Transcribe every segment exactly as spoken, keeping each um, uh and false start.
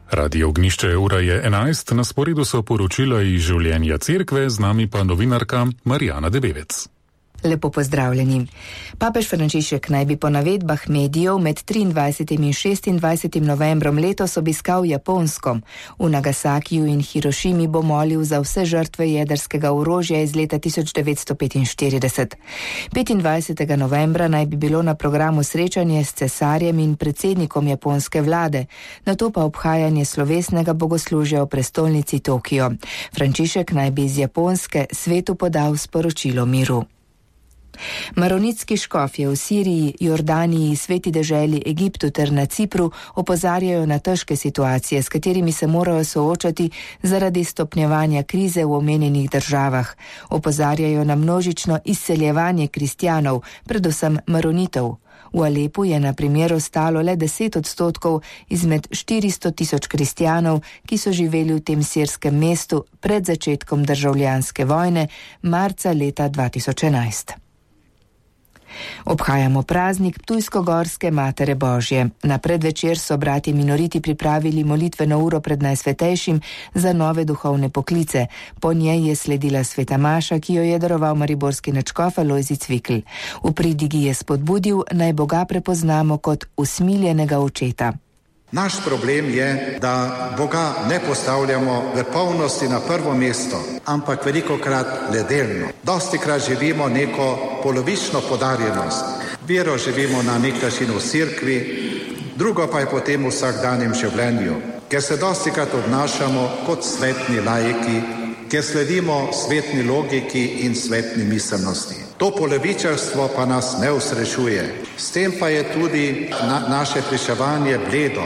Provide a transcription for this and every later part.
Radio Ognjišče ura je enajst, na sporedu so poročila iz življenja cerkve, z nami pa novinarka Marijana Debevec. Lepo pozdravljeni. Papež Frančišek naj bi po navedbah medijev med triindvajsetim in šestindvajsetim novembrom letos obiskal Japonsko. V Nagasakiju in Hirošimi bo molil za vse žrtve jedrskega orožja iz leta tisoč devetsto petinštirideset. petindvajsetega novembra naj bi bilo na programu srečanje s cesarjem in predsednikom japonske vlade, nato pa obhajanje slovesnega bogoslužja v prestolnici Tokio. Frančišek naj bi iz Japonske svetu podal sporočilo miru. Maronitski škofje v Siriji, Jordaniji, Sveti deželi, Egiptu ter na Cipru opozarjajo na težke situacije, s katerimi se morajo soočati zaradi stopnjevanja krize v omenjenih državah. Opozarjajo na množično izseljevanje kristjanov, predvsem maronitov. V Alepu je na primer ostalo le deset odstotkov izmed štiristo tisoč kristjanov, ki so živeli v tem sirskem mestu pred začetkom državljanske vojne marca leta dva tisoč enajst. Obhajamo praznik Ptujsko-Gorske Matere Božje. Na predvečer so bratje minoriti pripravili molitveno uro pred Najsvetejšim za nove duhovne poklice. Po njej je sledila sveta maša, ki jo je daroval mariborski nadškof Alojzij Cvikl. V pridigi je spodbudil, naj Boga prepoznamo kot usmiljenega očeta. Naš problem je, da Boga ne postavljamo v polnosti na prvo mesto, ampak velikokrat le delno. Dostikrat živimo neko polovično podarjenost. Vero živimo na nek način v cerkvi, drugo pa je potem v vsakdanjem življenju, ker se dostikrat obnašamo kot svetni laiki, ker sledimo svetni logiki in svetni miselnosti. To polovičarstvo pa nas ne usrečuje. S tem pa je tudi na, naše pričevanje bledo.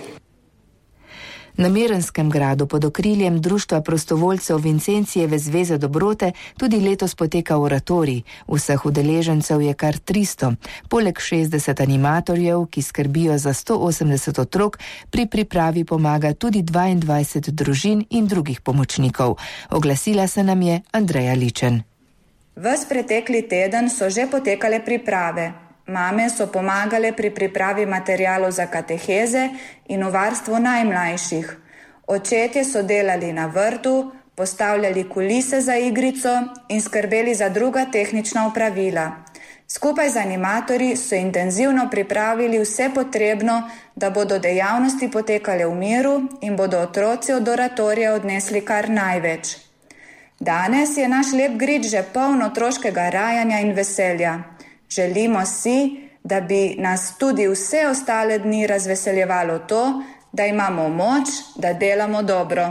Na Mirnskem gradu pod okriljem Društva prostovoljcev Vincencijeve zveze dobrote tudi letos poteka oratorij. Vseh udeležencev je kar tristo. Poleg šestdeset animatorjev, ki skrbijo za sto osemdeset otrok, pri pripravi pomaga tudi dvaindvajset družin in drugih pomočnikov. Oglasila se nam je Andreja Ličen. Ves pretekli teden so že potekale priprave. Mame so pomagale pri pripravi materialov za kateheze in v varstvu najmlajših. Očetje so delali na vrtu, postavljali kulise za igrico in skrbeli za druga tehnična opravila. Skupaj z animatorji so intenzivno pripravili vse potrebno, da bodo dejavnosti potekale v miru in bodo otroci od oratorija odnesli kar največ. Danes je naš lep grič že poln otroškega rajanja in veselja. Želimo si, da bi nas tudi vse ostale dni razveseljevalo to, da imamo moč, da delamo dobro.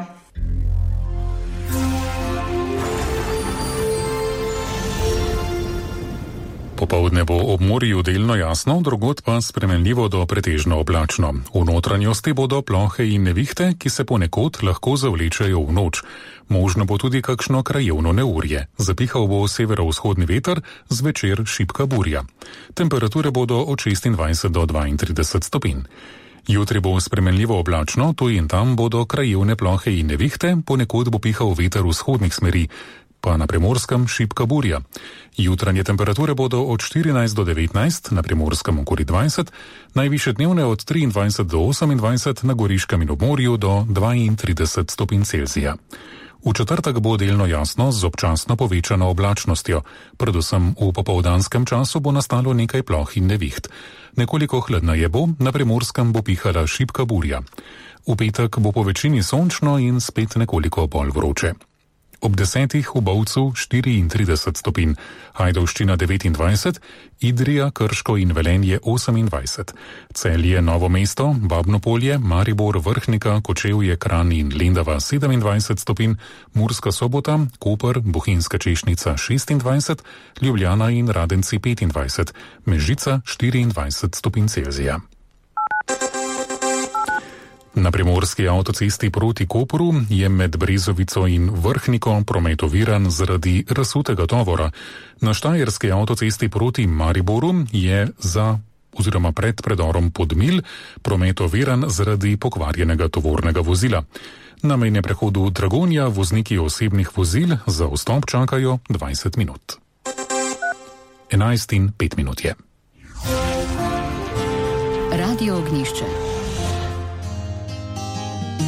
Popoldne bo ob morju delno jasno, drugod pa spremenljivo do pretežno oblačno. V notranjosti bodo plohe in nevihte, ki se ponekod lahko zavlečejo v noč. Možno bo tudi kakšno krajevno neurje. Zapihal bo severovzhodni veter, zvečer šibka burja. Temperature bodo od šestindvajset do dvaintrideset stopinj. Jutri bo spremenljivo oblačno, tu in tam bodo krajevne plohe in nevihte, ponekod bo pihal veter vzhodnih smeri, pa na Primorskem šibka burja. Jutranje temperature bodo od štirinajst do devetnajst, na Primorskem okoli dvajset, najvišje dnevne od triindvajset do osemindvajset, na Goriškem in ob morju do dvaintrideset stopinj Celzija. V četrtek bo delno jasno z občasno povečano oblačnostjo. Predvsem v popoldanskem času bo nastalo nekaj ploh in neviht. Nekoliko hladneje bo, na Primorskem bo pihala šibka burja. V petek bo po večini sončno in spet nekoliko bolj vroče. Ob desetih v Bovcu štiriintrideset stopinj, Ajdovščina devetindvajset, Idrija, Krško in Velenje osemindvajset, Celje, Novo mesto, Babnopolje, Maribor, Vrhnika, Kočevje, Kranj in Lendava sedemindvajset stopinj, Murska Sobota, Koper, Bohinjska Češnica šestindvajset, Ljubljana in Radenci petindvajset, Mežica štiriindvajset stopinj Celzija. Na primorski avtocesti proti Kopru je med Brezovico in Vrhniko promet oviran zaradi razsutega tovora. Na štajerski avtocesti proti Mariboru je za oziroma pred predorom Podmilj promet oviran zaradi pokvarjenega tovornega vozila. Na mejnem prehodu Dragonja vozniki osebnih vozil za vstop čakajo dvajset minut. enajst in pet minut je. Radio Ognjišče.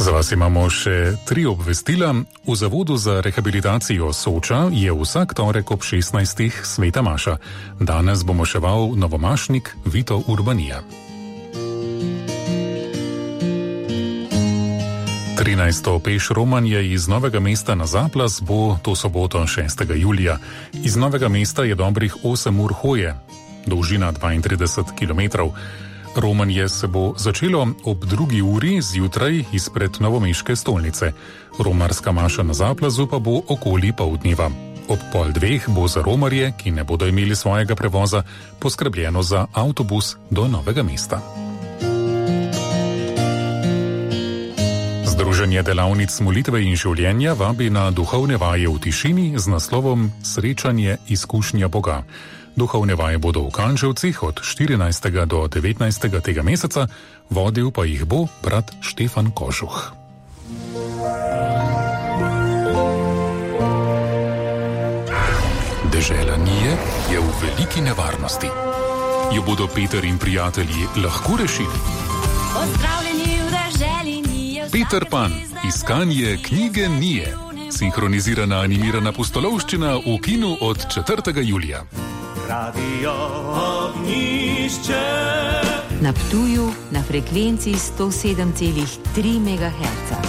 Za vas imamo še tri obvestila. V Zavodu za rehabilitacijo Soča je vsak torek ob šestnajstih sveta maša. Danes bo moševal novomašnik Vito Urbanija. trinajsto peš romanje iz Novega mesta na Zaplas bo to soboto šestega julija. Iz Novega mesta je dobrih osem ur hoje, dolžina dvaintrideset kilometrov. Romanje se bo začelo ob drugi uri zjutraj izpred novomeške stolnice. Romarska maša na Zaplazu pa bo okoli poldneva. Ob pol dveh bo za romarje, ki ne bodo imeli svojega prevoza, poskrbljeno za avtobus do Novega mesta. Združenje delavnic molitve in življenja vabi na duhovne vaje v tišini z naslovom Srečanje izkušnja Boga. Duhovne vaje bodo v Kanževcih od štirinajstega do devetnajstega tega meseca, vodil pa jih bo brat Štefan Kožuh. Dežela Nije je v veliki nevarnosti. Jo bodo Peter in prijatelji lahko rešili? Pozdravljeni v deželi Nije. Peter Pan, iskanje knjige Nije. Sinhronizirana animirana pustolovščina v kinu od četrtega julija. Radio Ognjišče. Na Ptuju na frekvenci sto sedem celih tri megaherca.